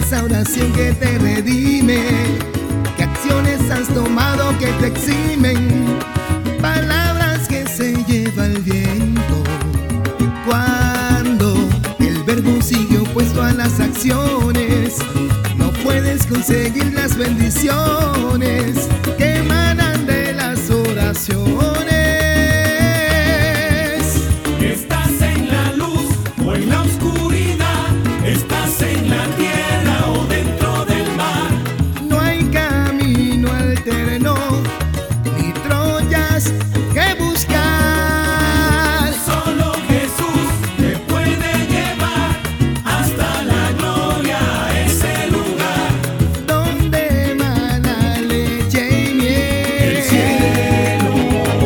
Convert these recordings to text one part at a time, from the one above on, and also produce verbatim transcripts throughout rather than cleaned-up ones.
esa oración que te redime? ¿Qué acciones has tomado que te eximen? Palabras que se lleva el viento. Cuando el verbo sigue opuesto a las acciones, no puedes conseguir las bendiciones que emanan de las oraciones. Estás en la luz o en la oscuridad, estás en la tierra o dentro del mar. No hay camino alterno ni Troyas que buscar. Solo Jesús te puede llevar hasta la gloria, a ese lugar donde emana leche y miel. el cielo.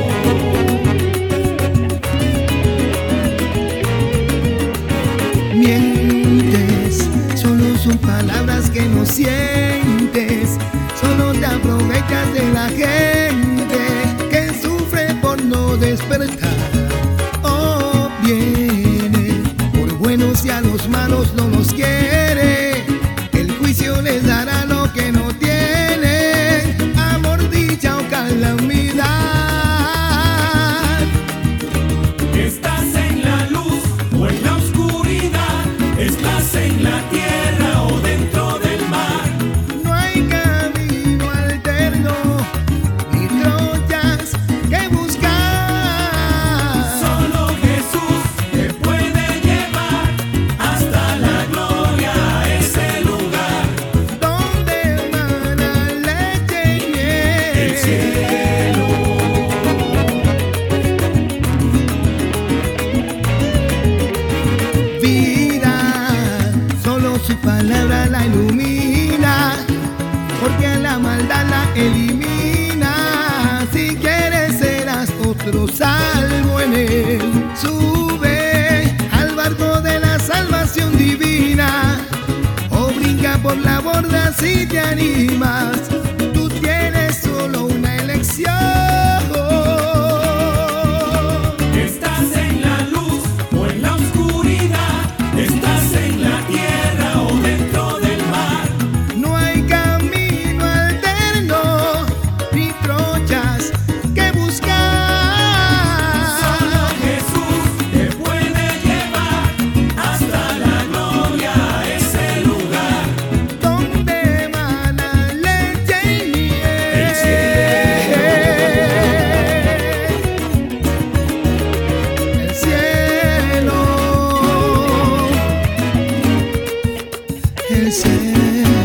Mientes, solo son palabras que no sientes. Solo te aprovechas de la gente que sufre por no despertar. Oh, viene por buenos y a los malos no los quiere. El juicio les dará lo que no tienen, amor, dicha o calamidad. Estás en la luz o en la oscuridad, estás en la tierra o dentro del mar. No hay camino alterno ni Troyas que buscar. Solo Jesús te puede llevar hasta la gloria, a ese lugar Donde emana leche y miel. el cielo. Vida, solo su palabra la ilumina, porque a la maldad la elimina. Si quieres serás otro salvo en él. Sube al barco de la salvación divina, o brinca por la borda si te animas. Tú tienes solo una elección. Estás en la luz o en la oscuridad, estás en la tierra o dentro del mar. No hay camino alterno ni Troyas que buscar. Solo Jesús te puede llevar hasta la gloria, a ese lugar Donde emana leche y miel. el cielo. El cielo. El cielo.